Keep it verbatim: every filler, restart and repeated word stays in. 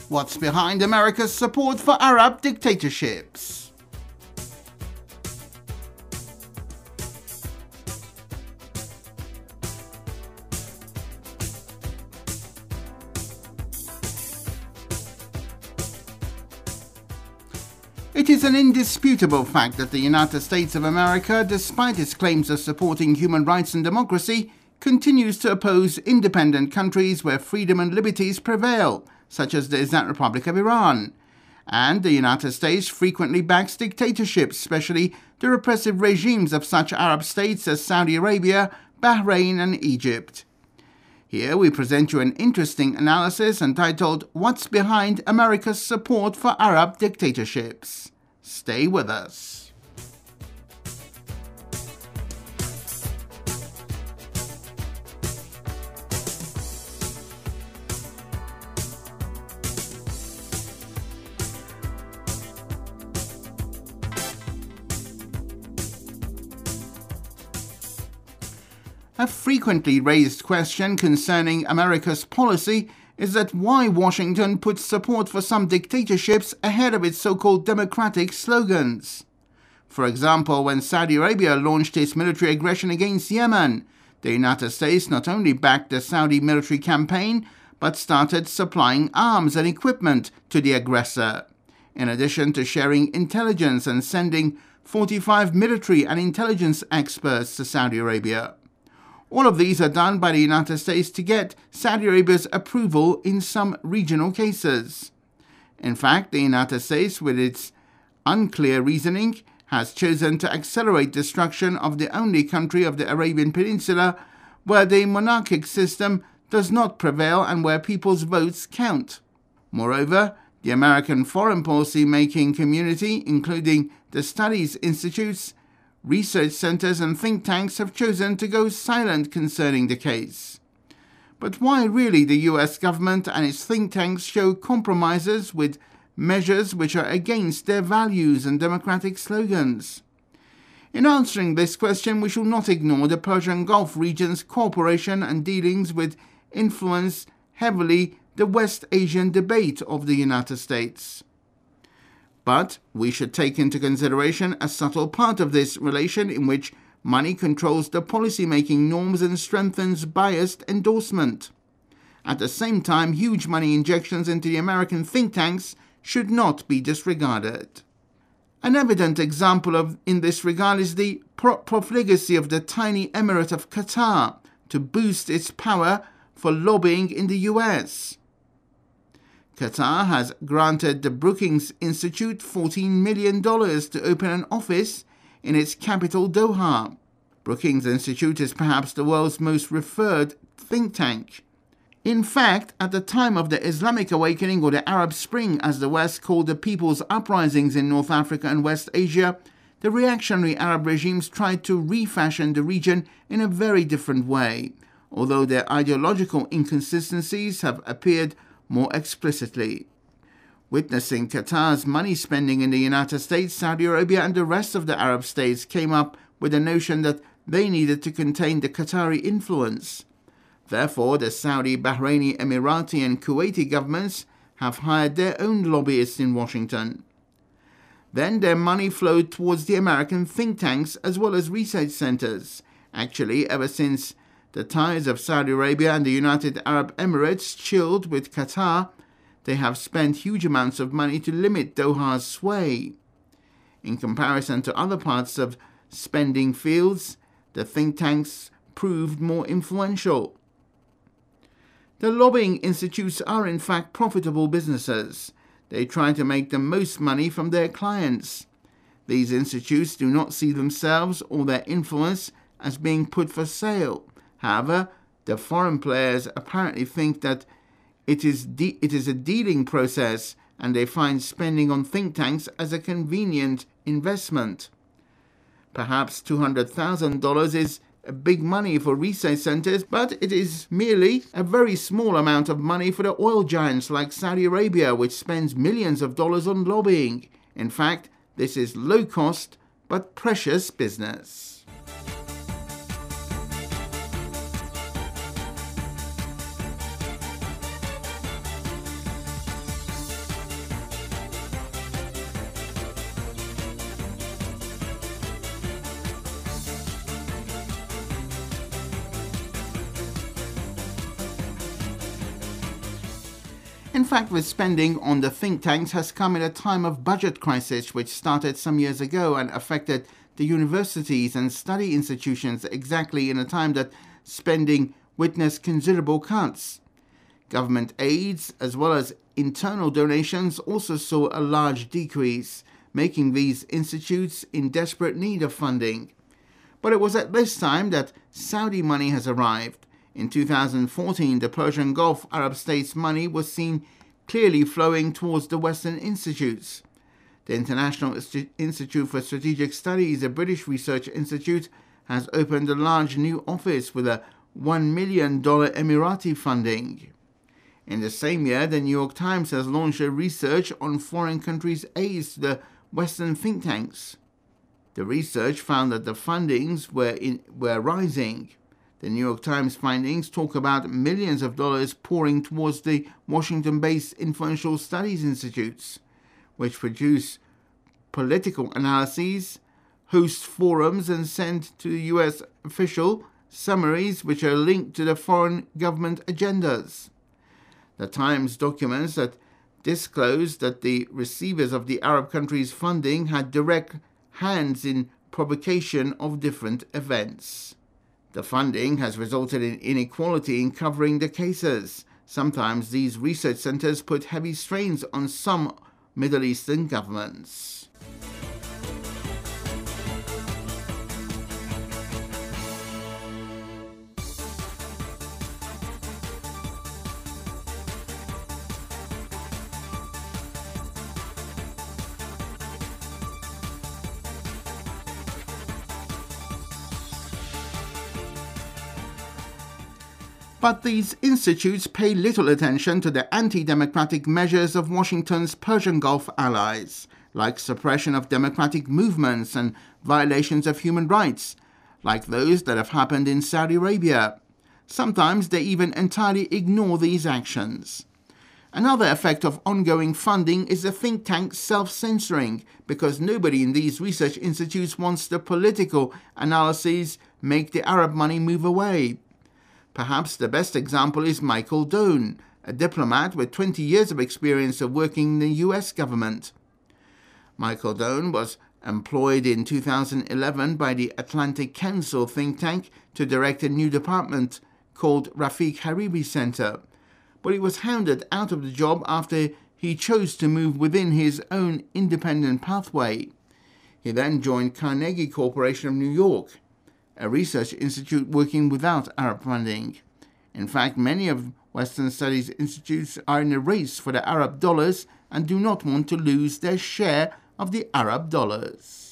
What's behind America's support for Arab dictatorships? It is an indisputable fact that the United States of America, despite its claims of supporting human rights and democracy, continues to oppose independent countries where freedom and liberties prevail, such as the Islamic Republic of Iran. And the United States frequently backs dictatorships, especially the repressive regimes of such Arab states as Saudi Arabia, Bahrain and Egypt. Here we present you an interesting analysis entitled "What's Behind America's Support for Arab Dictatorships?" Stay with us. A frequently raised question concerning America's policy is that why Washington puts support for some dictatorships ahead of its so-called democratic slogans. For example, when Saudi Arabia launched its military aggression against Yemen, the United States not only backed the Saudi military campaign, but started supplying arms and equipment to the aggressor, in addition to sharing intelligence and sending forty-five military and intelligence experts to Saudi Arabia. All of these are done by the United States to get Saudi Arabia's approval in some regional cases. In fact, the United States, with its unclear reasoning, has chosen to accelerate destruction of the only country of the Arabian Peninsula where the monarchic system does not prevail and where people's votes count. Moreover, the American foreign policy making community, including the studies institutes, research centers and think tanks, have chosen to go silent concerning the case. But why really the U S government and its think tanks show compromises with measures which are against their values and democratic slogans? In answering this question, we shall not ignore the Persian Gulf region's cooperation and dealings with influence heavily the West Asian debate of the United States. But we should take into consideration a subtle part of this relation in which money controls the policy-making norms and strengthens biased endorsement. At the same time, huge money injections into the American think tanks should not be disregarded. An evident example of in this regard is the pro- profligacy of the tiny emirate of Qatar to boost its power for lobbying in the U S. Qatar has granted the Brookings Institute fourteen million dollars to open an office in its capital, Doha. Brookings Institute is perhaps the world's most referred think tank. In fact, at the time of the Islamic Awakening, or the Arab Spring as the West called the people's uprisings in North Africa and West Asia, the reactionary Arab regimes tried to refashion the region in a very different way, although their ideological inconsistencies have appeared more explicitly. Witnessing Qatar's money spending in the United States, Saudi Arabia and the rest of the Arab states came up with the notion that they needed to contain the Qatari influence. Therefore, the Saudi, Bahraini, Emirati and Kuwaiti governments have hired their own lobbyists in Washington. Then their money flowed towards the American think tanks as well as research centers. Actually, ever since the ties of Saudi Arabia and the United Arab Emirates chilled with Qatar, they have spent huge amounts of money to limit Doha's sway. In comparison to other parts of spending fields, the think tanks proved more influential. The lobbying institutes are in fact profitable businesses. They try to make the most money from their clients. These institutes do not see themselves or their influence as being put for sale. However, the foreign players apparently think that it is de- it is a dealing process, and they find spending on think tanks as a convenient investment. Perhaps two hundred thousand dollars is big money for research centers, but it is merely a very small amount of money for the oil giants like Saudi Arabia, which spends millions of dollars on lobbying. In fact, this is low cost but precious business. In fact, the spending on the think tanks has come at a time of budget crisis, which started some years ago and affected the universities and study institutions exactly in a time that spending witnessed considerable cuts. Government aids, as well as internal donations, also saw a large decrease, making these institutes in desperate need of funding. But it was at this time that Saudi money has arrived. In two thousand fourteen, the Persian Gulf Arab states' money was seen clearly flowing towards the Western institutes. The International Institute for Strategic Studies, a British research institute, has opened a large new office with a one million dollars Emirati funding. In the same year, the New York Times has launched a research on foreign countries' aids to the Western think tanks. The research found that the fundings were, in, were rising. The New York Times findings talk about millions of dollars pouring towards the Washington-based influential studies institutes, which produce political analyses, host forums, and send to the U S official summaries which are linked to the foreign government agendas. The Times documents that disclosed that the receivers of the Arab countries' funding had direct hands in provocation of different events. The funding has resulted in inequality in covering the cases. Sometimes these research centers put heavy strains on some Middle Eastern governments. But these institutes pay little attention to the anti-democratic measures of Washington's Persian Gulf allies, like suppression of democratic movements and violations of human rights, like those that have happened in Saudi Arabia. Sometimes they even entirely ignore these actions. Another effect of ongoing funding is the think tank self-censoring, because nobody in these research institutes wants the political analyses make the Arab money move away. Perhaps the best example is Michael Doane, a diplomat with twenty years of experience of working in the U S government. Michael Doane was employed in two thousand eleven by the Atlantic Council think tank to direct a new department called Rafiq Hariri Center, but he was hounded out of the job after he chose to move within his own independent pathway. He then joined Carnegie Corporation of New York, a research institute working without Arab funding. In fact, many of Western studies institutes are in a race for the Arab dollars and do not want to lose their share of the Arab dollars.